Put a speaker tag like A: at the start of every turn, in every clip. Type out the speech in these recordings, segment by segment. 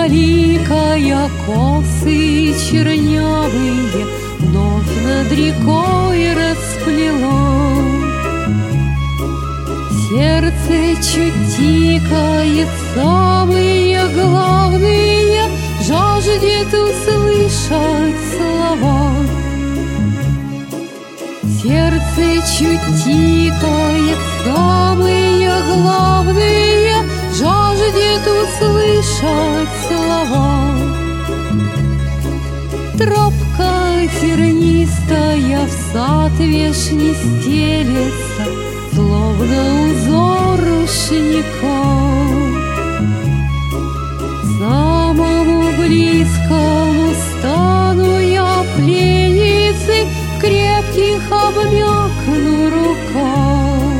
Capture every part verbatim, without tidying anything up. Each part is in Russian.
A: Многоликая косы чернявые вновь над рекой расплело. Сердце чуть тикает, самые главные жаждет услышать слова. Сердце чуть тикает, самые главные жаждет услышать слова. Тропка тернистая в сад вешний стелется, словно узор рушников. Самому близкому стану я пленницей, в крепких обмякну руках.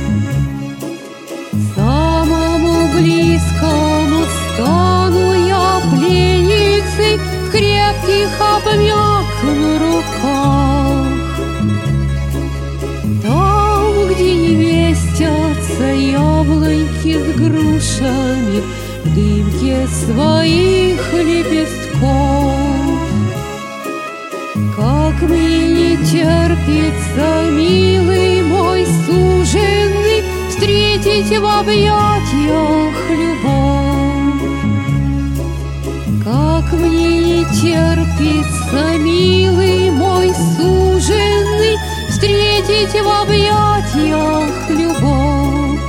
A: Самому близкому стану я пленницей, в крепких обмякну руках. Там, где не вестятся яблоньки с грушами, в дымке своих лепестков. Как мне не терпится, милый мой суженый, встретить в объятиях любовь. Как мне не терпится, милый мой суженый, встретить в объятиях любовь.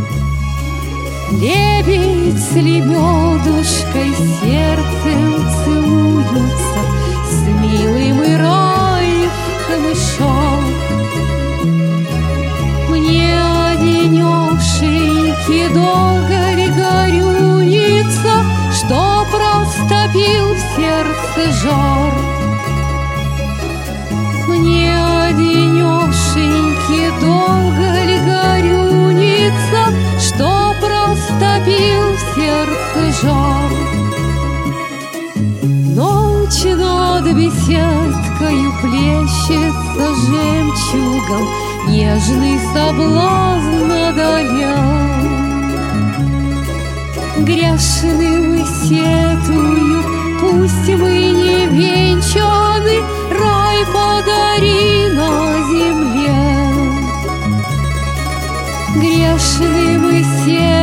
A: Лебедь с лебедушкой сердцем целуются, с милым и рай в камышах. Мне одинешеньки долго ли горюется, что растопил в сердце жар? Мне одинешеньки долго ли горюется, что растопил в сердце жар? Ночь над беседкою плещется жемчугом, нежный соблазн одолел. Грешным сетую, пусть мы не венчаны, рай подари на земле. Грешным сетую,